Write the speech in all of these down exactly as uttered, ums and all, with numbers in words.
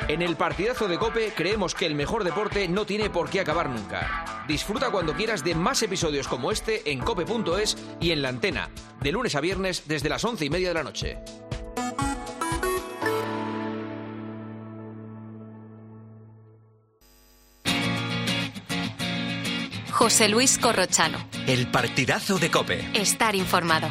En el partidazo de COPE creemos que el mejor deporte no tiene por qué acabar nunca. Disfruta cuando quieras de más episodios como este en cope punto es y en la antena, de lunes a viernes desde las once y media de la noche. José Luis Corrochano. El partidazo de COPE. Estar informado.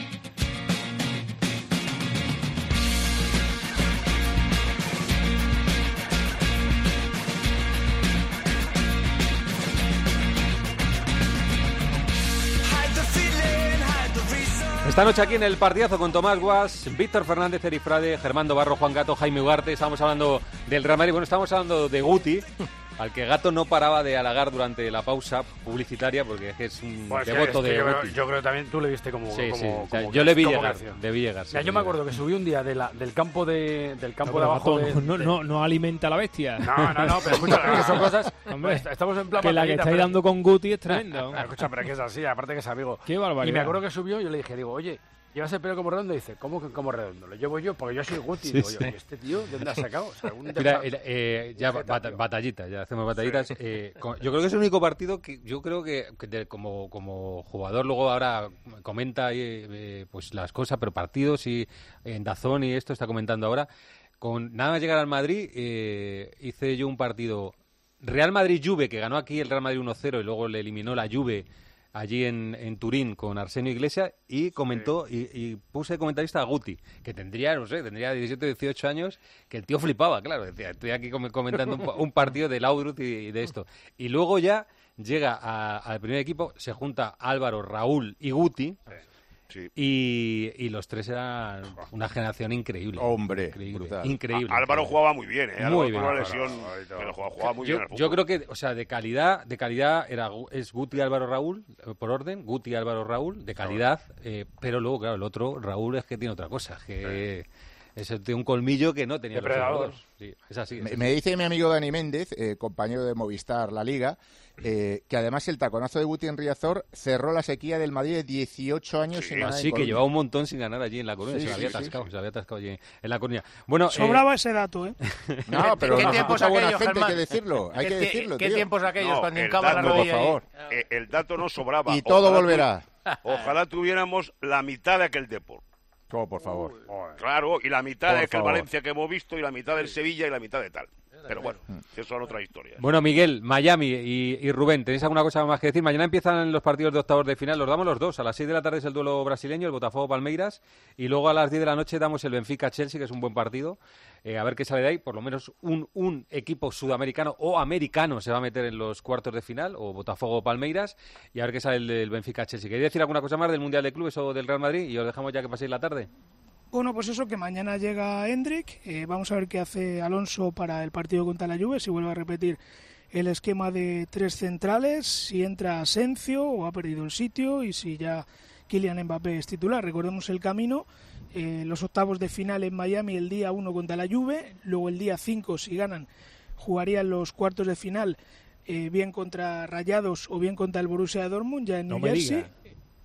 Esta noche aquí en el partidazo con Tomás Guas, Víctor Fernández, Eri Frade, Germán Barro, Juan Gato, Jaime Ugarte. Estamos hablando del Real Madrid. Bueno, estamos hablando de Guti, al que Gato no paraba de halagar durante la pausa publicitaria, porque es un pues devoto es que de yo Guti. Creo, yo creo también tú le viste como... Sí, como, sí. como, O sea, como yo le vi como llegar, creció. debí llegar. Sí, ya, yo me acuerdo que subí un día de la, del campo de del campo no, de abajo Gato, de, no, de... no, no alimenta a la bestia. No, no, no, pero escucha, que son cosas... Hombre, pues, estamos en plan que la que batallita, estáis pero... dando con Guti es tremenda. Ah, escucha, pero es que es así, aparte que es amigo. Qué barbaridad. Y me acuerdo que subió y yo le dije, digo, oye, ¿llevas el pelo como redondo? Y dice, ¿cómo que como redondo? Lo llevo yo, porque yo soy Guti. Sí, Digo sí. yo, ¿y este tío de dónde ha sacado? O sea, un Mira, defra- eh, ya Fíjate, bata, tío. batallitas, ya hacemos batallitas. Sí. Eh, con- yo creo que es el único partido que yo creo que, que de- como, como jugador luego ahora comenta eh, eh, pues las cosas, pero partidos y en Dazón y esto está comentando ahora. Con nada más llegar al Madrid, eh, hice yo un partido Real Madrid-Juve, que ganó aquí el Real Madrid uno cero y luego le eliminó la Juve allí en, en Turín con Arsenio Iglesias, y comentó y, y puse de comentarista a Guti, que tendría, no sé, tendría diecisiete, dieciocho años, que el tío flipaba, claro, decía, estoy aquí com- comentando un, pa- un partido de Laudrup y, y de esto. Y luego ya llega a- al primer equipo, se junta Álvaro, Raúl y Guti, Sí. y, y los tres eran una generación increíble. Hombre, increíble, brutal. increíble. Á- Álvaro jugaba muy bien, ¿eh? Álvaro Muy tuvo bien. una lesión, pero jugaba, jugaba muy yo, bien al fútbol. yo creo que, o sea, de calidad, de calidad era Gu- es Guti, Álvaro, Raúl, eh, por orden, Guti, Álvaro, Raúl, de calidad, eh, pero luego, claro, el otro, Raúl, es que tiene otra cosa, que es el- tiene un colmillo que no tenía los Depredador. otros dos. Sí, es así. es Me, así. me dice mi amigo Dani Méndez, eh, compañero de Movistar La Liga, eh, que además el taconazo de Guti en Riazor cerró la sequía del Madrid de dieciocho años Sí, sin ganar en Así que Colombia. llevaba un montón sin ganar allí en La Coruña, Sí, se la había sí, sí, atascado, sí. se la había atascado allí en La Coruña. Bueno, Sobraba eh, ese dato, ¿eh? No, pero ¿Qué no, tiempos mucha buena aquellos, gente, hay Germán? que decirlo, hay ¿Qué que tie- decirlo, ¿Qué tío. tiempos aquellos No, cuando el hincaba la dato, por rodilla ahí? favor. Eh, el dato no sobraba. Y todo Ojalá volverá. tu- Ojalá tuviéramos la mitad de aquel deporte. Oh, por favor. Claro, y la mitad Por de aquel favor. Valencia que hemos visto, y la mitad del Sevilla, y la mitad de tal. Pero bueno, eso son otras historias. bueno, Miguel, Miami y, y Rubén, ¿tenéis alguna cosa más que decir? Mañana empiezan los partidos de octavos de final, los damos los dos. A las seis de la tarde es el duelo brasileño, el Botafogo-Palmeiras, y luego a las diez de la noche damos el Benfica-Chelsea, que es un buen partido. Eh, a ver qué sale de ahí. Por lo menos un, un equipo sudamericano o americano se va a meter en los cuartos de final, o Botafogo-Palmeiras, y a ver qué sale el del Benfica-Chelsea. ¿Queréis decir alguna cosa más del Mundial de Clubes o del Real Madrid? Y os dejamos ya que paséis la tarde. Bueno, pues eso, que mañana llega Hendrik. Eh, vamos a ver qué hace Alonso para el partido contra la Juve, si vuelve a repetir el esquema de tres centrales, si entra Asensio o ha perdido el sitio y si ya Kylian Mbappé es titular. Recordemos el camino, eh, los octavos de final en Miami el día uno contra la Juve, luego el día cinco, si ganan, jugarían los cuartos de final eh, bien contra Rayados o bien contra el Borussia Dortmund, ya en No New me Jersey. digas.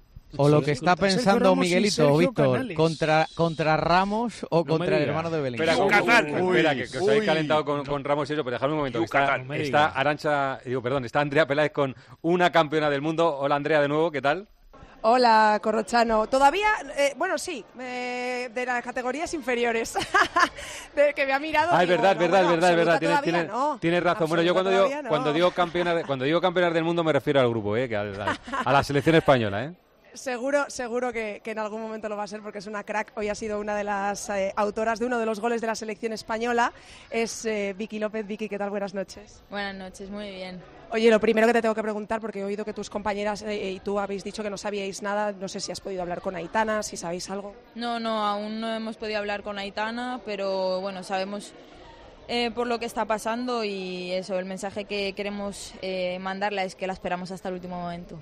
O lo que está Contra Sergio pensando Ramos y Miguelito, Sergio Víctor, Canales. contra, contra Ramos o me contra el digas. hermano de Bellingham. Espera, Uy, que- Yucatán. que- espera, que, que os habéis Uy. calentado con, con Ramos y eso, pero dejadme un momento. Que está, Yucatán. No me está digas. Arantxa, digo, perdón, está Andrea Peláez con una campeona del mundo. Hola, Andrea, de nuevo, ¿qué tal? Hola, Corrochano. Todavía, eh, bueno, sí, eh, de las categorías inferiores. de que me ha mirado. Ah, es digo, verdad, es no, verdad, es bueno, verdad, es verdad. absoluta Tienes, todavía tienes, no. tienes razón. Bueno, yo cuando Absoluta digo, todavía no. cuando digo campeonas, cuando digo campeonas del mundo me refiero al grupo, ¿eh? Que a, a- a la selección española, ¿eh? Seguro, seguro que, que en algún momento lo va a ser porque es una crack. Hoy ha sido una de las eh, autoras de uno de los goles de la selección española. Es eh, Vicky López. Vicky, ¿qué tal? Buenas noches. Buenas noches, muy bien. Oye, lo primero que te tengo que preguntar, porque he oído que tus compañeras eh, y tú habéis dicho que no sabíais nada, no sé si has podido hablar con Aitana, si sabéis algo. No, no, aún no hemos podido hablar con Aitana, pero bueno, sabemos eh, por lo que está pasando y eso, el mensaje que queremos eh, mandarla es que la esperamos hasta el último momento.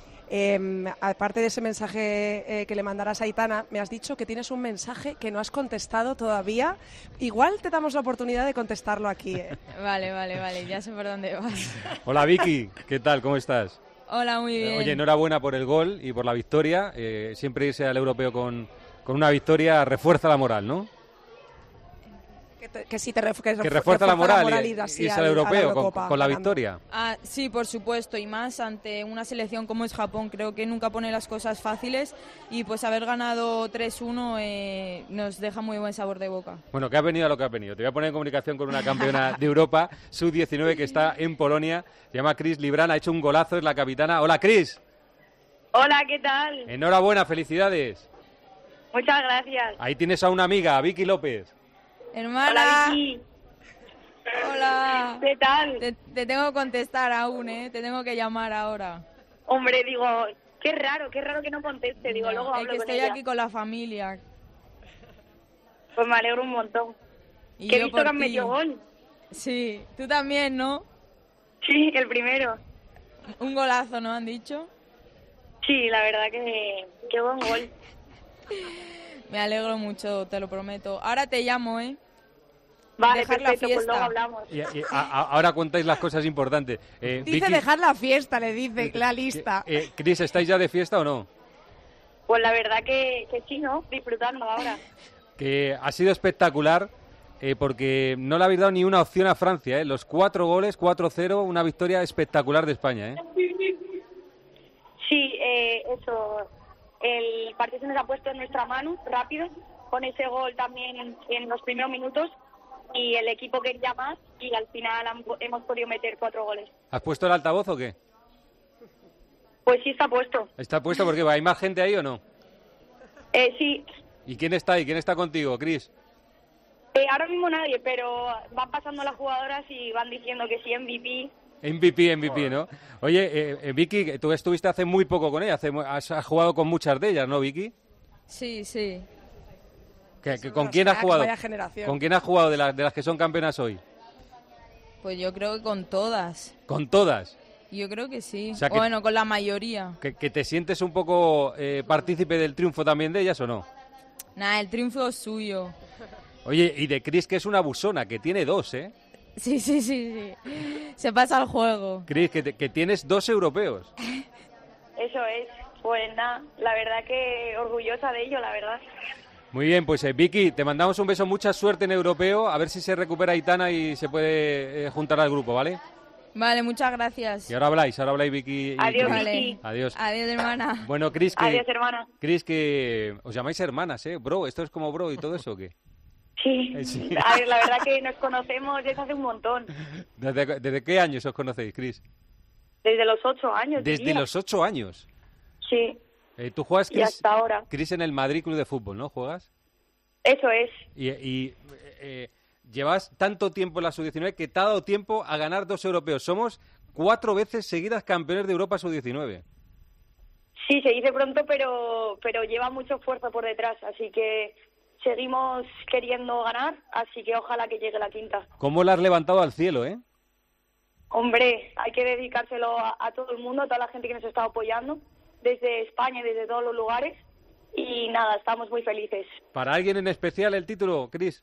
Eh, aparte de ese mensaje eh, que le mandarás a Aitana, me has dicho que tienes un mensaje que no has contestado todavía. Igual te damos la oportunidad de contestarlo aquí. ¿eh? Vale, vale, vale, ya sé por dónde vas. Hola, Vicky, ¿qué tal? ¿Cómo estás? Hola, muy bien. Oye, enhorabuena por el gol y por la victoria. Eh, siempre irse al europeo con, con una victoria refuerza la moral, ¿no? ¿Qué Que, te, que sí te ref, que que refuerza la moral, la moral y, ir así irse al, al europeo a la con, Eurocopa, con la ganando. victoria. Ah, sí, por supuesto, y más ante una selección como es Japón. Creo que nunca pone las cosas fáciles y pues haber ganado tres uno eh, nos deja muy buen sabor de boca. Bueno, que has venido a lo que has venido. Te voy a poner en comunicación con una campeona de Europa, sub diecinueve, que está en Polonia. Se llama Cris Librán, ha hecho un golazo, es la capitana. Hola, Cris. Hola, ¿qué tal? Enhorabuena, felicidades. Muchas gracias. Ahí tienes a una amiga, a Vicky López. Hermana. Hola, Vicky. Hola. ¿Qué tal? Te, te tengo que contestar aún, ¿eh? Te tengo que llamar ahora. Hombre, digo, qué raro, qué raro que no conteste. Digo, No, luego es hablo que con estoy ella. aquí con la familia. Pues me alegro un montón. Y que he yo visto por que han ti. metido gol. Sí, tú también, ¿no? Sí, el primero. Un golazo, ¿no han dicho? Sí, la verdad que qué buen gol. Me alegro mucho, te lo prometo. Ahora te llamo, ¿eh? Vale, Dejar perfecto, la pues luego fiesta. hablamos. Y, y a- a- ahora contáis las cosas importantes. Eh, Dice Vicky, dejar la fiesta, le dice la lista. eh, Cris, ¿estáis ya de fiesta o no? Pues la verdad que, que sí, ¿no? Disfrutando ahora. Que ha sido espectacular, eh, porque no le habéis dado ni una opción a Francia, ¿eh? Los cuatro goles, cuatro cero, una victoria espectacular de España, ¿eh? Sí, eh, eso. El partido se nos ha puesto en nuestra mano rápido, con ese gol también en, en los primeros minutos, y el equipo quería más y al final han- hemos podido meter cuatro goles. ¿Has puesto el altavoz o qué? Pues sí está puesto. ¿Está puesto porque hay más gente ahí o no? Eh, sí, ¿Y quién está ahí? ¿Quién está contigo, Cris? eh, ahora mismo nadie, pero van pasando las jugadoras y van diciendo que sí, M V P. M V P, M V P, ¿no? Oye, eh, eh, Vicky, tú estuviste hace muy poco con ella, hace mu- has, has jugado con muchas de ellas, ¿no, Vicky? Sí, sí. ¿Que- que- ¿Con quién has cracks, jugado? vaya generación. ¿Con quién has jugado de, las de las que son campeonas hoy? Pues yo creo que con todas. ¿Con todas? Yo creo que sí. O sea que- Bueno, con la mayoría. ¿Que, que te sientes un poco eh, partícipe del triunfo también de ellas o no? Nada, el triunfo es suyo. Oye, y de Cris, que es una abusona, que tiene dos, ¿eh? Sí, sí, sí, sí. Se pasa el juego. Cris, que, te- que tienes dos europeos. Eso es. Pues nada, la verdad que orgullosa de ello, la verdad. Muy bien, pues eh, Vicky, te mandamos un beso, mucha suerte en europeo, a ver si se recupera Aitana y se puede eh, juntar al grupo, ¿vale? Vale, muchas gracias. Y ahora habláis, ahora habláis Vicky y Adiós, Cris. Vicky. Adiós. Adiós, hermana. Bueno, Cris, que, Adiós, hermana. Cris, que os llamáis hermanas, ¿eh? Bro, ¿esto es como bro y todo eso o qué? Sí. Eh, sí. A ver, la verdad que nos conocemos desde hace un montón. ¿Desde, desde qué años os conocéis, Cris? Desde los ocho años. Desde diría. los ocho años. Sí, Eh, ¿Tú juegas, y Cris, hasta ahora. Cris, en el Madrid Club de Fútbol, ¿no? ¿Juegas? Eso es. Y, y, eh, llevas tanto tiempo en la sub diecinueve que te ha dado tiempo a ganar dos europeos. Somos cuatro veces seguidas campeones de Europa sub diecinueve. Sí, se dice pronto, pero, pero lleva mucho esfuerzo por detrás, así que seguimos queriendo ganar, así que ojalá que llegue la quinta. ¿Cómo la has levantado al cielo, eh? Hombre, hay que dedicárselo a, a todo el mundo, a toda la gente que nos está apoyando, desde España y desde todos los lugares, y nada, estamos muy felices. ¿Para alguien en especial el título, Cris?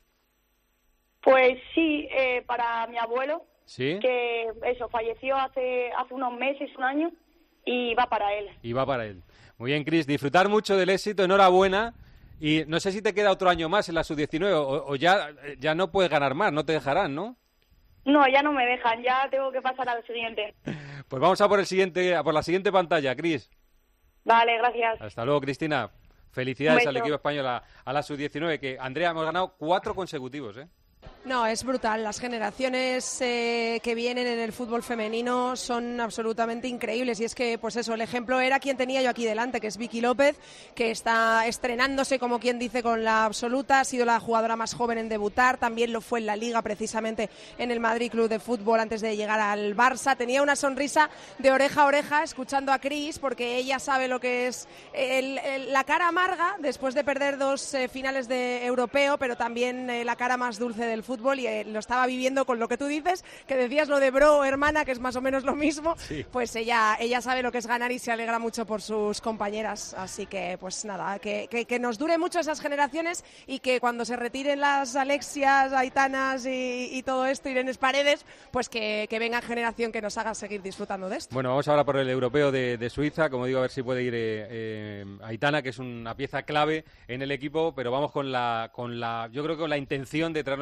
Pues sí, eh, para mi abuelo, Sí. que eso, falleció hace, hace unos meses, un año, y va para él. Y va para él. Muy bien, Cris, disfrutar mucho del éxito, enhorabuena. Y no sé si te queda otro año más en la sub diecinueve o, o ya, ya no puedes ganar más, no te dejarán, ¿no? No, ya no me dejan, ya tengo que pasar al siguiente. Pues vamos a por el siguiente, a por la siguiente pantalla, Cris. Vale, gracias. Hasta luego, Cristina. Felicidades Un al beso. equipo español, a, a la sub diecinueve, que Andrea, hemos ganado cuatro consecutivos, ¿eh? No, es brutal. Las generaciones eh, que vienen en el fútbol femenino son absolutamente increíbles. Y es que, pues eso, el ejemplo era quien tenía yo aquí delante, que es Vicky López, que está estrenándose, como quien dice, con la absoluta. Ha sido la jugadora más joven en debutar. También lo fue en la Liga, precisamente en el Madrid Club de Fútbol, antes de llegar al Barça. Tenía una sonrisa de oreja a oreja escuchando a Cris, porque ella sabe lo que es el- el- la cara amarga después de perder dos eh, finales de europeo, pero también eh, la cara más dulce del fútbol, y eh, lo estaba viviendo con lo que tú dices, que decías lo de bro, hermana, que es más o menos lo mismo. Sí. Pues ella ella sabe lo que es ganar y se alegra mucho por sus compañeras. Así que, pues nada, que, que, que nos dure mucho esas generaciones y que cuando se retiren las Alexias, Aitanas y, y todo esto, Irenes Paredes, pues que, que venga generación que nos haga seguir disfrutando de esto. Bueno, vamos ahora por el europeo de, de Suiza. Como digo, a ver si puede ir eh, eh, Aitana, que es una pieza clave en el equipo, pero vamos con la, con la, yo creo que con la intención de traernos este título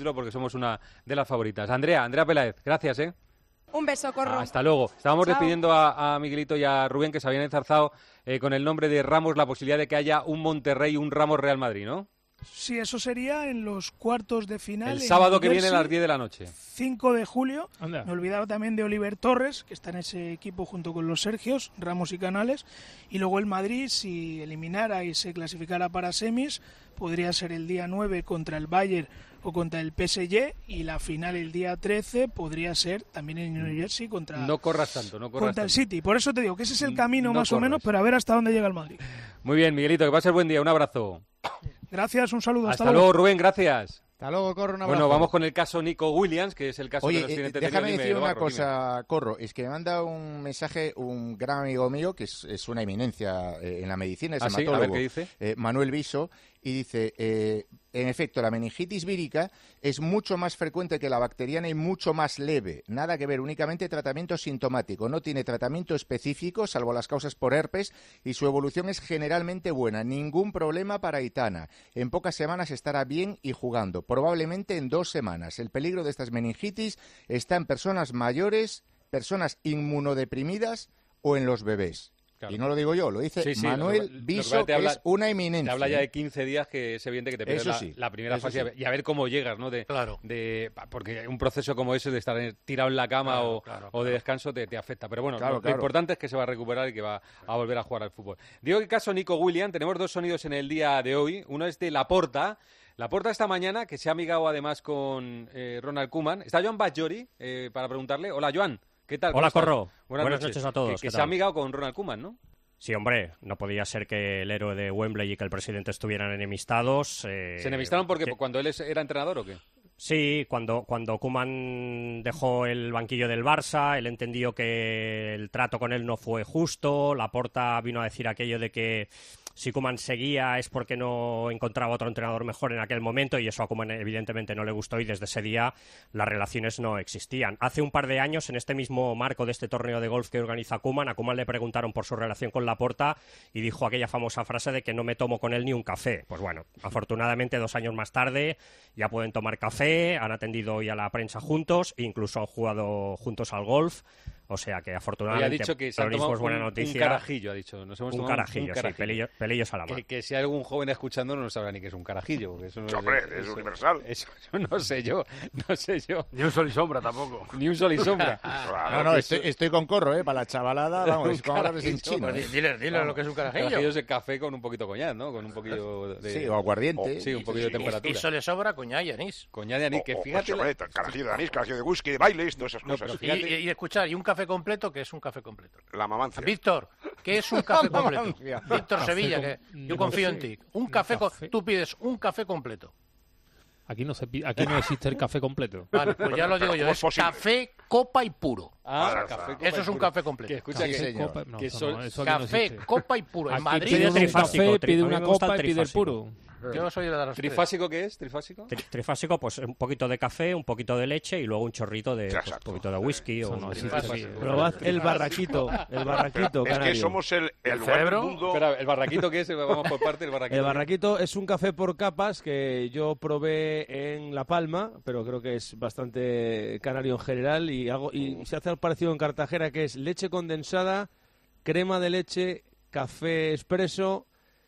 título porque somos una de las favoritas. Andrea, Andrea Peláez, gracias, ¿eh? Un beso, Corro. Hasta luego. Estábamos Chao. despidiendo a, a Miguelito y a Rubén, que se habían enzarzado eh, con el nombre de Ramos, la posibilidad de que haya un Monterrey, un Ramos Real Madrid, ¿no? Sí, eso sería en los cuartos de final. El en sábado que Jersey, viene a las diez de la noche. cinco de julio. Anda. Me olvidaba también de Oliver Torres, que está en ese equipo junto con los Sergios, Ramos y Canales. Y luego el Madrid, si eliminara y se clasificara para semis, podría ser el día nueve contra el Bayern o contra el P S G, y la final el día trece podría ser también en New Jersey contra, No corras tanto, no corras contra el tanto. City. Por eso te digo que ese es el camino No más o corras. menos, pero a ver hasta dónde llega el Madrid. Muy bien, Miguelito, que pases buen día. Un abrazo. Gracias, un saludo. Hasta, Hasta luego, Rubén, gracias. Hasta luego, Corro, un abrazo. Bueno, vamos con el caso Nico Williams, que es el caso Oye, que nos tiene eh, entretenido. déjame Dime, decir una Eduardo, cosa, dime. Corro. Es que me manda un mensaje un gran amigo mío, que es, es una eminencia eh, en la medicina, es ¿Ah, sí? A ver, hematólogo, ¿qué dice? eh, Manuel Viso, y dice, eh, en efecto, la meningitis vírica es mucho más frecuente que la bacteriana y mucho más leve. Nada que ver, únicamente tratamiento sintomático. No tiene tratamiento específico, salvo las causas por herpes, y su evolución es generalmente buena. Ningún problema para Aitana. En pocas semanas estará bien y jugando, probablemente en dos semanas. El peligro de estas meningitis está en personas mayores, personas inmunodeprimidas o en los bebés. Claro. Y no lo digo yo, lo dice Sí, sí, Manuel lo- lo- Viso, lo que te que habla- es una eminencia. Te habla ya de quince días, que es evidente que te pierdes Eso la, sí, la primera eso fase, y a sí. ver- y a ver cómo llegas, ¿no? De, Claro. de, porque un proceso como ese de estar en- tirado en la cama Claro, o, claro, o claro. de descanso te, te afecta. Pero bueno, Claro, lo, lo claro. importante es que se va a recuperar y que va a volver a jugar al fútbol. Digo que caso Nico Williams, tenemos dos sonidos en el día de hoy. Uno es de Laporta. Laporta esta mañana, que se ha amigado además con eh, Ronald Koeman. Está Joan Bajori eh, para preguntarle. Hola, Joan. ¿Qué tal? Hola, ¿Cómo estás? Corro. Buenas, Buenas noches. noches a todos, Que, que ¿qué se ha tal? amigado con Ronald Koeman, ¿no? Sí, hombre, no podía ser que el héroe de Wembley y que el presidente estuvieran enemistados. eh, ¿Se enemistaron porque que- cuando él es- era entrenador o qué? Sí, cuando, cuando Koeman dejó el banquillo del Barça, él entendió que el trato con él no fue justo. Laporta vino a decir aquello de que si Koeman seguía es porque no encontraba otro entrenador mejor en aquel momento, y eso a Koeman evidentemente no le gustó, y desde ese día las relaciones no existían. Hace un par de años, en este mismo marco de este torneo de golf que organiza Koeman, a Koeman le preguntaron por su relación con Laporta y dijo aquella famosa frase de que no me tomo con él ni un café. Pues bueno, afortunadamente dos años más tarde ya pueden tomar café, han atendido hoy a la prensa juntos e incluso han jugado juntos al golf. O sea que Hoy ha afortunadamente dicho que se han terrorismo tomado es buena un, noticia. un carajillo, ha dicho. Nos hemos Un tomado carajillo, un sí, carajillo. pelillo- pelillos a la mano. Que, que si hay algún joven escuchando no sabrá ni que es un carajillo. Porque eso no Sí, hombre, es universal. Eso, eso no sé yo, no sé yo. Ni un sol y sombra tampoco. Ni un sol y sombra. No, no, estoy, estoy con Corro, ¿eh? Para la chavalada, vamos, es como hablar sin chino. Pues ¿eh? di- dile, dile lo que es un carajillo. Carajillo es el café con un poquito de coñac, ¿no? Con un poquillo de... Sí, o aguardiente. o- sí, un poquito de Y, temperatura. y eso le sobra coñac y anís. Coñac de anís, que O- o, fíjate... la- hombre, carajillo de anís, carajillo de whisky, de bailes, todas esas No, cosas. pero Y, y, y escuchar, ¿y un café completo? ¿Qué es un café completo? La mamancia. Víctor, ¿qué es un café completo? Mamancia. Víctor Café Sevilla, con- que no yo confío sé. en ti. Un Un café, co- café. tú pides un café completo. Aquí no, se, pi- aquí no existe el café completo. Vale, pues ya lo digo yo, ¿cómo es es posible? café, copa y puro. Ah, Claro, café, claro. copa Eso y es un puro. café completo. Que escucha Sí, que... señor. Copa- no, que eso sol- no, eso aquí no Café, existe. copa y puro. En Aquí Madrid pide es un trifásico, café, tri- pide a mí una me gusta copa el y pide el trifásico. puro. yo soy de las tres. ¿Trifásico qué es? ¿Trifásico? Tri- Trifásico, pues un poquito de café, un poquito de leche y luego un chorrito de, pues, un Exacto. poquito de whisky. Eso o no un- existe. Trifásico. Probad el barraquito, el barraquito, Es que canario. somos el, el ¿El lugar cerebro? del mundo... Espera, ¿el barraquito qué es? Vamos por parte, el barraquito. El barraquito es un café por capas que yo probé en La Palma, pero creo que es bastante canario en general, y algo y se hace al parecido en Cartagena, que es leche condensada, crema de leche, café expreso,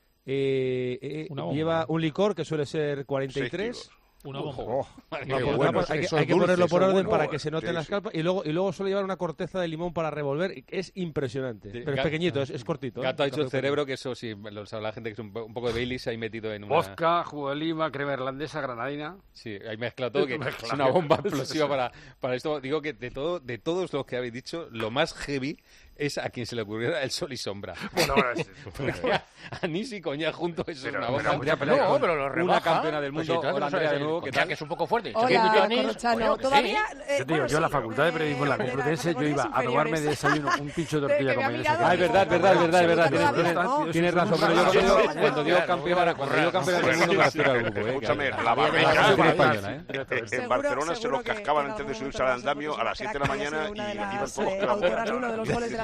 eh, eh, Una bomba. lleva un licor que suele ser cuarenta y Seis tres. kilos. Una bomba. Oh, Qué qué Por bueno, capas, hay que, esos hay que dulces ponerlo por son orden buenos. para que se Sí, noten las sí. capas, y luego y luego suele llevar una corteza de limón para revolver, y es impresionante. Sí, Pero es Gato- pequeñito, es, es cortito. ¿eh? Gato ha dicho el Café cerebro, que eso sí, lo sabe la gente, que es un, po- un poco de Baileys ahí metido en una... Vodka, jugo de lima, crema irlandesa, granadina. Sí, ahí mezcla todo, que Mezcla. es una bomba explosiva para, para esto. Digo que de todo de todos los que habéis dicho, lo más heavy es a quien se le ocurriera el sol y sombra. Bueno, es- Porque a- anís y coñac juntos, eso Pero- es una pero bomba. habría Pelear No, con pero lo una rebaja. campeona del Pues mundo. sí, claro, Hola, no Andrea, sabes, de nuevo, el ¿qué coñac tal? es un poco fuerte. Hola, Chaquet y anís, Corrochano. coño, que sí. Todavía. eh, Yo te digo, bueno, yo en la sí, Facultad de eh, Periodismo en la de Complutense, yo categorías iba a tomarme de inferiores. desayuno un pincho de De tortilla que me con ha mayonesa. mirado Ah, es verdad, es verdad, es verdad, es verdad. Absoluta Tienes, todavía, ¿no? tienes razón, pero yo Absoluta cuando, todavía. cuando digo Claro, campeona, cuando digo campeona del mundo me refiero al grupo, ¿eh? Escúchame, Que- la que- barriga, que- la que- barriga. española, ¿eh? En Seguro- Barcelona se seguro lo que- cascaban que en antes de algún subirse momento al andamio nosotros a las siete de la hemos mañana sido y una de iban las, todos eh, con la autoras boca. de uno de los goles de la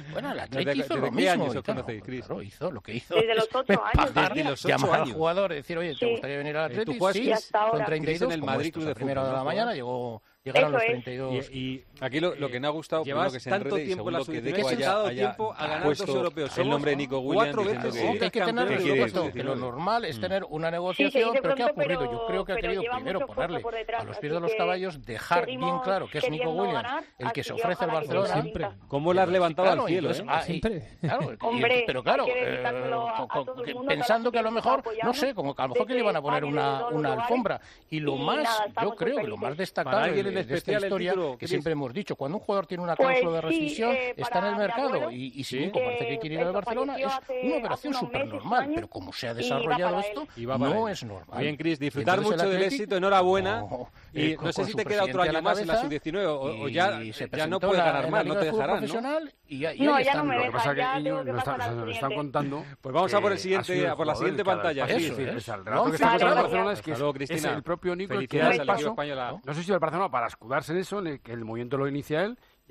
Bueno, el ¿Desde, Atleti hizo desde lo qué años mismo. os conocéis, Chris? Claro, hizo lo que hizo. Desde los ocho años. Pagar, Desde los ocho llamar al años. jugador y decir, oye, ¿te Sí. gustaría venir al Eh, ¿tú Atleti? juegas, Sí, Y hasta son ahora. treinta y dos, Cris, en el como Madrid estos, Club de a primera Fútbol, de la ¿no? mañana llegó, llegaron Eso los es. treinta y dos. Y, y aquí lo, lo que me ha gustado, Llevas primero que se tanto enrede y tiempo en la segundo que sub-diecinueve Deco que se haya, ha dado haya tiempo a ganar puesto dos europeos. el Somos nombre de Nico Williams cuatro diciendo veces que, Sí, que hay que tener ¿qué el quiere supuesto, decir? que lo normal es tener una Sí, se negociación, dice pero ¿qué ha pronto, ocurrido? pero- Yo creo que ha pero querido lleva primero mucho ponerle esfuerzo por detrás, a los así pies de los que caballos, dejar bien seguimos claro que es Nico queriendo Williams ganar, el que así se que ofrece al ojalá que Barcelona. siga Siempre. así. ¿Cómo lo has levantado Claro, al cielo? entonces, ¿eh? ah, y- Siempre. claro, y- Hombre, pero claro, hay que eh, dedicárselo a- a co- todo el co- mundo, pensando que a lo toda la gente mejor, está no apoyando, sé, como que a lo mejor que le desde iban a poner España, desde una, todos los una lugares. alfombra. Y lo Y más, nada, yo estamos creo muy que lo más felices. destacable Para alguien de, en de esta especial el historia, título, que Cris. siempre hemos dicho, cuando un jugador tiene una Pues cláusula de sí, rescisión, eh, está en el para- mercado. mi abuelo, Y, y si que, Nico parece que quiere ir al eso, Barcelona, falleció es hace- una hace operación unos súper meses, normal. años, Pero como se ha y va desarrollado para esto, él. Y va para no él. es normal. Bien, Chris, Y disfrutar entonces mucho el del Atleti, éxito, enhorabuena. no, Y eh, no con- sé con si su te queda otro presidente a año la más en la cabeza, sub diecinueve o, o y ya, se ya presentó no en puedes la- ganar en la más, Liga no te de Fútbol dejarán, ¿no? Profesional, y, y ahí No, ya están. no me Lo que dejan, pasa ya que tengo Íñigo que no pasar está- al nos siguiente. están contando. Pues vamos a por el que siguiente, ha sido el a por la jugador siguiente el que ha dado el pantalla. paso. Sí, Eso sí, es. es. El relato que está Vale, contando vale. Barcelona es que Hasta luego, es, Cristina. es el propio Nico el que Felicidades da el al equipo paso. español. No sé si del Barcelona para escudarse en eso, en el que el movimiento lo inicia él,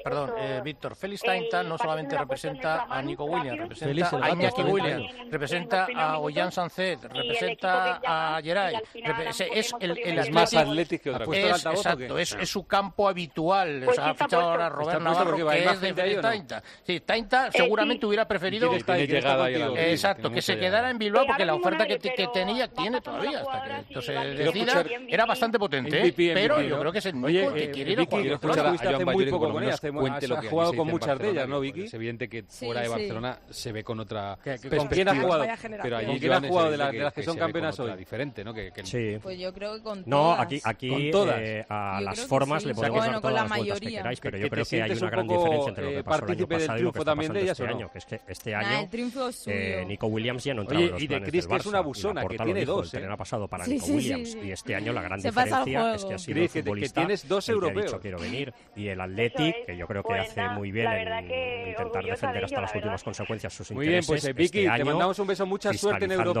perdón, eso, eh, Víctor, Félix el Tainta no partido solamente nos ha puesto en representa nuestra a mano Nico rápido. Williams, Félix, representa el a gato, Iñaki Félix. Williams, En- en representa los primeros a minutos, Ollán Sancet, y el equipo representa que llama, a Geray, y al final repre- hemos es el, podido el, el meter Es más Athletic- Athletic que otra es, cosa. ¿Puesto el altavoz o exacto, qué? es, es su campo habitual. Pues Se sí ha está fichado puesto. ahora Está Robert puesto Navarro, porque va a que ir más es de gente ahí, Félix ¿o no? Tainta. Sí, Tainta Eh, seguramente sí. hubiera preferido ¿Quién está ahí? ¿Quién está llegada ahí a la contigo? liga. exacto, Tiene que se mucha quedara llegada. en Bilbao Eh, porque ahora la mismo oferta que, nadie, te- que pero tenía va tiene pasando todavía las hasta que jugadoras y entonces van decida, escuchar- era bastante potente, M V P, ¿eh? pero M V P, yo ¿no? creo que es el Oye, único que eh, quiere ir a Vicky, jugar. quiero Claro, escuchar a estuviste Joan hace muy Bayern, poco que con por lo ella. menos cuente lo has que jugado allí con siente en muchas de Barcelona, ellas, ¿no, que Vicky? Es evidente que Sí, fuera de sí. Barcelona se ve con otra Que- que- perspectiva. ¿con quién ha jugado? Vaya generación. Pero allí ¿Con quién ha Joan es jugado de evidente las- de las que son se ve con campeonas otra hoy? diferente, ¿no? Que, que Sí. Pues yo creo que con No, todas. aquí, aquí Con todas. eh, a Yo las creo que formas sí. le O sea, podemos bueno, dar con todas la las vueltas que mayoría. queráis, pero Que yo te creo que hay sientes una un gran poco, diferencia entre lo eh, que pasó el año partícipe del pasado y lo que triunfo está también pasando de ellas, este ¿o no? año, que es que este Nah, año el triunfo es suyo. eh, Nico Williams ya no entraba Oye, en los y de planes Cris, del que es una Barça, y abusona, que Laporta lo tiene dijo, dos, el tren ¿eh? ha pasado para Sí, Nico sí, Williams sí. y este año la gran Se pasa al diferencia es que juego. ha sido Cris, el que te- que futbolista tienes dos el que ha europeos. dicho quiero venir y el Eso Athletic es. que yo creo que Pues hace nada, muy bien la en verdad que intentar orgullosa defender de hasta ello, las la últimas verdad. consecuencias sus Muy bien, pues intereses eh, Vicky, este te año, mandamos un beso, mucha suerte en fiscalizando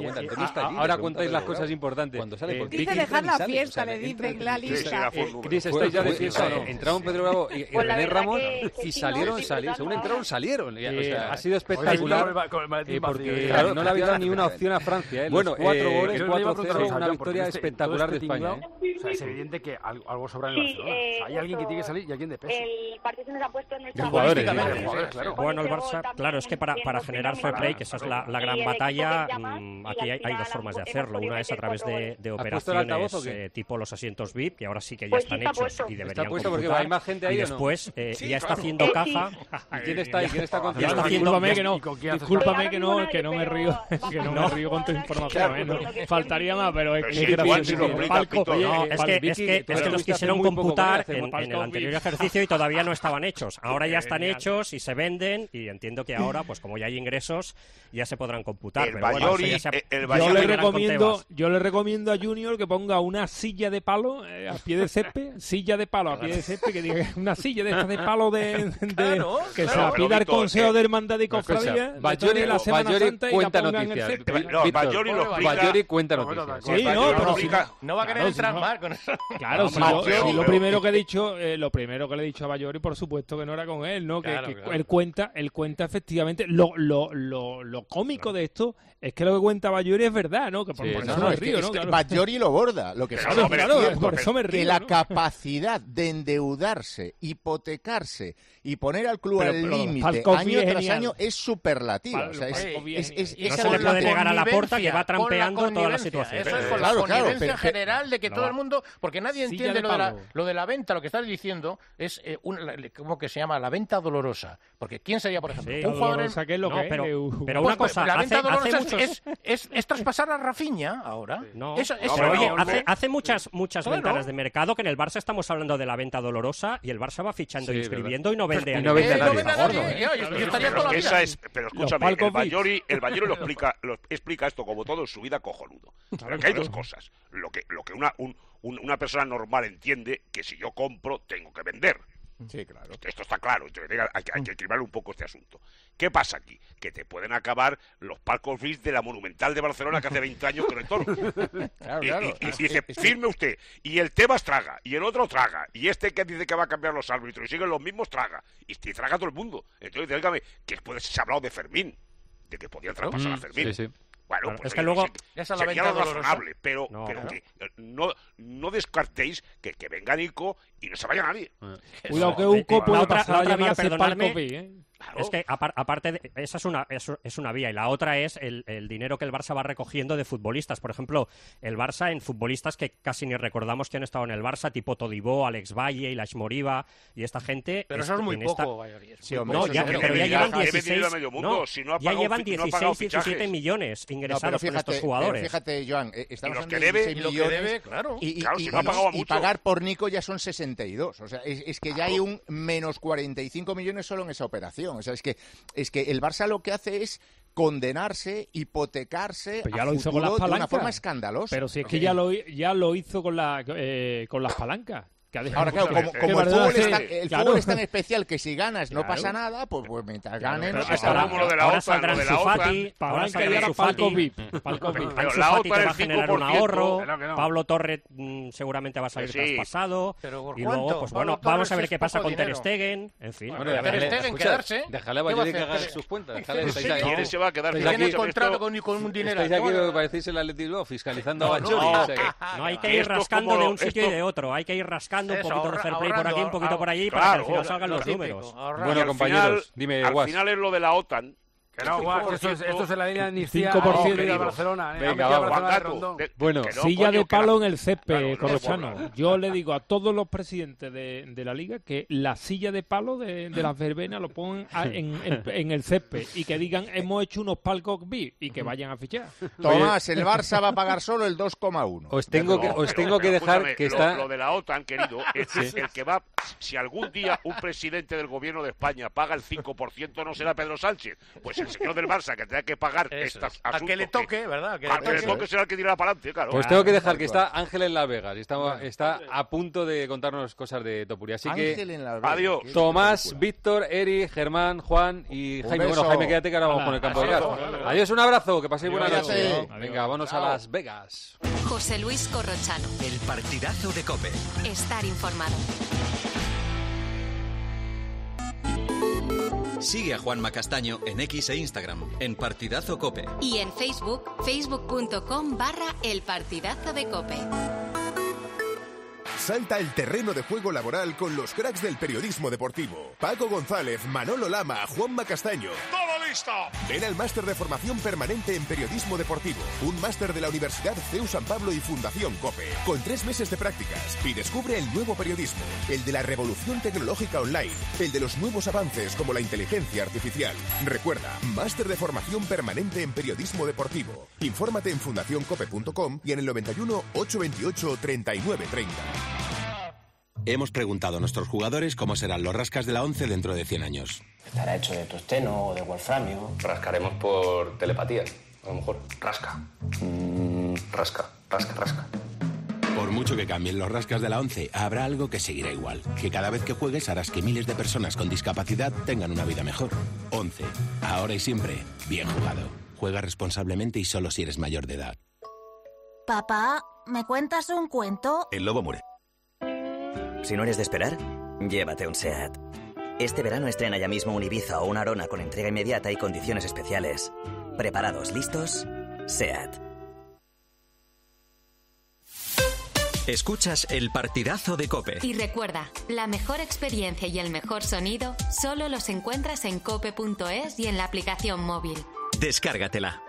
pero bueno, y- Antonio está allí. ahora le contáis pregunta las Pedro cosas Bravo. importantes. Cuando sale Eh, por Dice Vicky dejar entra la y sale, fiesta, o sea, le entra dicen y- la Sí, lista. sí, ya fue un Eh, número. Cris, Fue- ¿estáis ya de fue- fiesta o no? eh, Entraron Pedro Bravo y, y Pues la René verdad Ramos que- que y sí, salieron, ¿no? salieron. Según entraron, salieron. Y, o Eh, sea, ha sido Oye, espectacular con el maletín eh, vacío, porque claro, no le ha habido ni una efectivamente. opción a Francia. ¿eh? Los Bueno, cuatro eh, goles, yo le iba a cuatro preguntar cero, a una John, porque victoria este- espectacular todo de este España. tinglao, ¿eh? o sea, es evidente que algo, algo sobra en el Sí, Barcelona. eh, O sea, hay alguien que justo tiene que salir y alguien de peso. El partido se nos ha puesto en nuestra jugadores, mano. de jugadores, jugadores, claro. Bueno, el Con ese Barça, gol también claro, es que para, en para los generar primeros fair play, minutos. que esa es la, la Y gran el equipo batalla, que llama, mm, y aquí al hay, hay final dos formas de hemos hacerlo. podido Una es a meter través cuatro de, goles. de ¿Has puesto el altavoz operaciones o qué? eh, tipo los asientos V I P, que ahora sí que ya Pues sí están está hechos puesto. y Está deberían puesto porque computar. hay más gente ahí, Y ¿o no? después eh, Sí, ya está claro. haciendo Eh, caja. ¿Y quién está, y quién está Ya confiando? está haciendo- Discúlpame que no, ¿Y con quién haces discúlpame campaña? que no, que no me Pero río, vamos que no a me ver río con tu ahora, información. sí, ¿eh? No, lo que faltaría más, pero es Pero que sí, es igual gracioso. si lo explica Palco, Pito, oye, No, eh, es Pal- que, Vicky, es que, tú es que los estuviste hace quisieron muy poco con él, computar hace en, muy- en el Palco anterior V I P. ejercicio y todavía no estaban hechos. Ahora ya están Genial. hechos y se venden y entiendo que ahora, pues como ya hay ingresos, ya se podrán computar. El Pero bueno, Bayori, eso ya se ha- eh, el Yo Bayori- le Bayern con recomiendo, Tebas. yo le recomiendo a Junior que ponga una silla de palo eh, a pie de césped, silla de palo a pie de césped, que diga una silla de estas de palo de, de- Claro, que claro. se la pida el Consejo de Hermandad y Cofradía, Bayori, la Semana Bayori Santa y cuenta la pongan en el noticias. césped. No, Bayori lo explica. Bayori cuenta noticias. Sí, no, pero si no, No va a querer Claro, entrar si no- más con eso. Claro, si, no, yo- pero- si lo pero- primero que he dicho, eh, lo primero que le he dicho a Bayori, por supuesto que no era con él, ¿no? Que, Claro, que claro. él cuenta, él cuenta efectivamente. Lo, lo, lo, lo cómico de esto es que lo que cuenta Bayori es verdad, ¿no? Que por, Sí, por no, eso no, me es que- río, es ¿no? que Claro. Bayori lo borda, lo que Claro, pasa claro, es que- por eso me río, que la ¿no? capacidad de endeudarse, hipotecarse y poner al club Pero- al pero límite Falcao año es tras genial. año es superlativa. O sea, es, Falcao es- es es- genial. esa No se le es la puede negar a la connivencia, Porta que va con la trampeando toda la connivencia. situación. Eso es con Claro, la claro, connivencia pero- pero- general de que No todo va. el mundo, porque nadie Silla entiende de lo de, la, palo. lo de la venta, lo que estás diciendo es eh, un- la- ¿cómo que se llama? La venta dolorosa. Porque ¿quién sería, por ejemplo? Sí, un jugador en- dolorosa, ¿qué es lo No, que es? pero- Eh, pero Pues, una cosa, la venta hace- dolorosa hace es, muchos- es, es- es traspasar a Rafinha ahora. No, Eso- eso- pero oye, no, hace, no. hace muchas muchas Claro. ventanas de mercado que en el Barça estamos hablando de la venta dolorosa y el Barça va fichando Sí, y inscribiendo y no vende Y a no nadie. vende a Eh, no nadie. vende a Está nadie, gordo, ¿eh? ya, yo- yo estaría Pero toda la esa vida. es, pero escúchame, el Palkovic. Bayori, el Bayori lo explica, lo explica esto como todo en su vida cojonudo. Pero que hay dos cosas. Lo que, lo que una, un- un- una persona normal entiende que si yo compro tengo que vender. Sí, claro. Esto está claro, entonces, hay, que- hay que equilibrar un poco este asunto. ¿Qué pasa aquí? Que te pueden acabar los palcos V I P de la Monumental de Barcelona que hace veinte años que no hay toros. Claro, Y, claro. y- y dice, firme usted, y el Tebas traga, y el otro traga, y este que dice que va a cambiar los árbitros, y siguen los mismos traga, y, y traga todo el mundo. Entonces, dígame, que después se ha hablado de Fermín, de que podían traspasar a Fermín. Sí, sí. Bueno, Claro, pues es que oye, luego- sí, Esa es la sería venta lo dolorosa. razonable, pero, No, pero claro. que eh, no, no descartéis que, que venga Nico y no se vaya nadie. Cuidado que Eh, Uco la puede otra- pasar la a otra vía, llamarse perdonadme, Palkovic, ¿eh? Es que apar- aparte, de, esa es una, es, es una vía y la otra es el, el dinero que el Barça va recogiendo de futbolistas. Por ejemplo, el Barça en futbolistas que casi ni recordamos que han estado en el Barça, tipo Todibó, Alex Valle, Ilaix Moriba y esta gente. Pero es- eso es muy en esta- poco, Bayori, es Sí, muy hombre, No, eso ya, es pero muy ya poco. llevan He vendido dieciséis, a medio mundo, no, si no ha ya pagado llevan fi- no ha pagado dieciséis, diecisiete fichajes. millones No, pero ingresados con fíjate, estos jugadores. pero fíjate, Joan, eh, estamos Y los hablando que de debe, dieciséis y lo que millones, debe, claro. Y, y- Claro, si y- no ha pagado y mucho. pagar por Nico ya son sesenta y dos. O sea, es, es que ya hay un menos cuarenta y cinco millones solo en esa operación. O sea, es que, es que el Barça lo que hace es condenarse, hipotecarse Pero ya a lo hizo con futuro las de una palancas. forma escandalosa. Pero si es que ya lo, ya lo hizo con, la, eh, con las palancas. Que ha dejado Ahora, claro, mucho- como, que como el, verdad, fútbol, sí, es tan, el claro. fútbol es tan especial que si ganas no Claro. pasa nada, pues, pues mientras ganen... pero no si pasa ahora nada. como lo de la Ahora OTAN, saldrá lo de la Ansu OTAN, Fati, ahora Palanca saldrá y ahora Ansu Fati. Palco V I P. Palco V I P. Pero Ansu la Fati OTAN te el va a generar cinco un por ciento. ahorro, Que no, que no. Pablo Torres mm, seguramente va a salir Sí. traspasado Pero ¿por y cuánto? luego pues Pablo bueno, vamos Torres a ver es qué pasa poco con Ter dinero. Stegen, en fin. Bueno, Ter déjale, Stegen, escucha, quedarse. déjale a ¿Qué va a Bayori que hacer? haga sus cuentas. Déjale, Sí, estáis sí, aquí- ¿Quién se va a quedar? estáis Tiene aquí- el contrato con, con un dinero. Estáis aquí que parecéis el Athletic Bilbao, fiscalizando a Bayori. no, o sea que- No hay que Esto ir es rascando como de un sitio esto- y de otro, hay que ir rascando un Eso, poquito de ahorra- fair play por ahorrando, aquí, un poquito ahorra- por allí para que al claro, final salgan lo los típico, números. ahorrar. Bueno, Y al compañeros, final- dime, al Guas. final es lo de la OTAN. Que no, Guas, que esto, es, esto es en la línea de Inicia. cinco por ciento de querido. Barcelona. eh, Venga, América, vamos. Barcelona, Juan Gato, Rondón. de- Bueno, que no, Silla coño, de que la- palo en el césped, Claro, no Corrochano. puedo Yo le digo a todos los presidentes de, de la liga que la silla de palo de, de las verbenas lo pongan a- en, en- en el césped y que digan hemos hecho unos palcos V I P y que vayan a fichar. Tomás, el Barça va a pagar solo el dos coma uno. Os tengo que, No, os pero- tengo que pero dejar escúchame, que lo- está... Lo de la OTAN, querido, es el que va... Si algún día un presidente del gobierno de España paga el cinco por ciento, no será Pedro Sánchez. Pues el señor del Barça, que tenga que pagar Eso estas es. A que le toque, ¿verdad? A que le A que le toque. toque será el que dirá para adelante, claro. Pues tengo que dejar que está Ángel en Las Vegas y está, está a punto de contarnos cosas de Topuria. Así Ángel que en Las Vegas. Adiós. Qué Tomás, película. Víctor, Eri, Germán, Juan y Un Jaime. Bueno, beso. Jaime, quédate que ahora vamos Hola. con el campo de Adiós. gas. Adiós, un abrazo, que paséis buena Adiós. noche. Adiós. Venga, vámonos a Las Vegas. José Luis Corrochano. El partidazo de COPE. Estar informado. Sigue a Juanma Castaño en X e Instagram, en Partidazo COPE. Y en Facebook, facebook.com barra el partidazo de COPE. Salta el terreno de juego laboral con los cracks del periodismo deportivo. Paco González, Manolo Lama, Juanma Castaño. ¡Todo listo! Ven al máster de formación permanente en periodismo deportivo. Un máster de la Universidad C E U San Pablo y Fundación COPE. Con tres meses de prácticas. Y descubre el nuevo periodismo. El de la revolución tecnológica online. El de los nuevos avances como la inteligencia artificial. Recuerda, máster de formación permanente en periodismo deportivo. Infórmate en fundación cope punto com y en el noventa y uno, ochocientos veintiocho, treinta y nueve treinta. Hemos preguntado a nuestros jugadores cómo serán los rascas de la once dentro de cien años. ¿Estará hecho de tosteno o de wolframio? Rascaremos por telepatía, a lo mejor. Rasca. Mm, rasca, rasca, rasca. Por mucho que cambien los rascas de la ONCE, habrá algo que seguirá igual. Que cada vez que juegues harás que miles de personas con discapacidad tengan una vida mejor. ONCE. Ahora y siempre, bien jugado. Juega responsablemente y solo si eres mayor de edad. Papá, ¿me cuentas un cuento? El lobo muere. Si no eres de esperar, llévate un SEAT. Este verano estrena ya mismo un Ibiza o una Arona con entrega inmediata y condiciones especiales. Preparados, listos, SEAT. Escuchas el partidazo de COPE. Y recuerda, la mejor experiencia y el mejor sonido solo los encuentras en cope punto es y en la aplicación móvil. Descárgatela.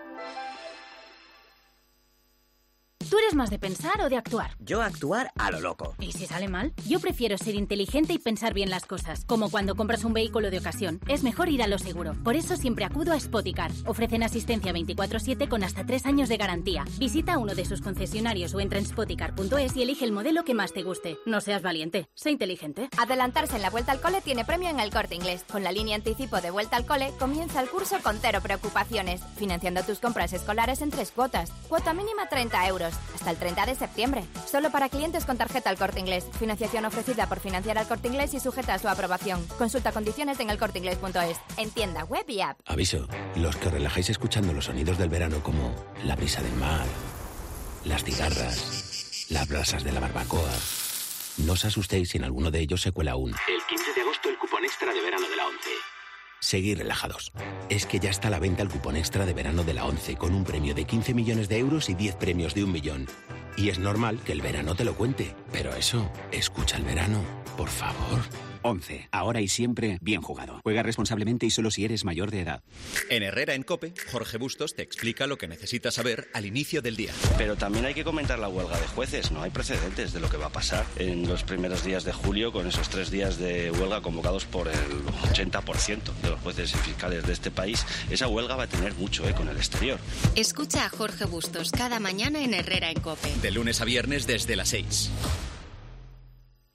¿Tú eres más de pensar o de actuar? Yo actuar a lo loco. ¿Y si sale mal? Yo prefiero ser inteligente y pensar bien las cosas. Como cuando compras un vehículo de ocasión. Es mejor ir a lo seguro. Por eso siempre acudo a Spoticar. Ofrecen asistencia veinticuatro siete con hasta tres años de garantía. Visita uno de sus concesionarios o entra en spoticar punto es y elige el modelo que más te guste. No seas valiente, sé inteligente. Adelantarse en la Vuelta al Cole tiene premio en el Corte Inglés. Con la línea anticipo de Vuelta al Cole, comienza el curso con cero preocupaciones. Financiando tus compras escolares en tres cuotas. Cuota mínima treinta euros. Hasta el treinta de septiembre. Solo para clientes con tarjeta El Corte Inglés. Financiación ofrecida por Financiar al Corte Inglés y sujeta a su aprobación. Consulta condiciones en el corte inglés punto es. En tienda, web y app. Aviso, los que os relajáis escuchando los sonidos del verano como la brisa del mar, las cigarras, las brasas de la barbacoa. No os asustéis si en alguno de ellos se cuela un... El quince de agosto el cupón extra de verano de la ONCE. Seguid relajados. Es que ya está a la venta el cupón extra de verano de la ONCE con un premio de quince millones de euros y diez premios de un millón. Y es normal que el verano te lo cuente. Pero eso, escucha el verano, por favor. ONCE. Ahora y siempre, bien jugado. Juega responsablemente y solo si eres mayor de edad. En Herrera en COPE, Jorge Bustos te explica lo que necesitas saber al inicio del día. Pero también hay que comentar la huelga de jueces. No hay precedentes de lo que va a pasar en los primeros días de julio con esos tres días de huelga convocados por el ochenta por ciento de los jueces y fiscales de este país. Esa huelga va a tener mucho eco en el exterior. Escucha a Jorge Bustos cada mañana en Herrera en COPE. De lunes a viernes desde las seis.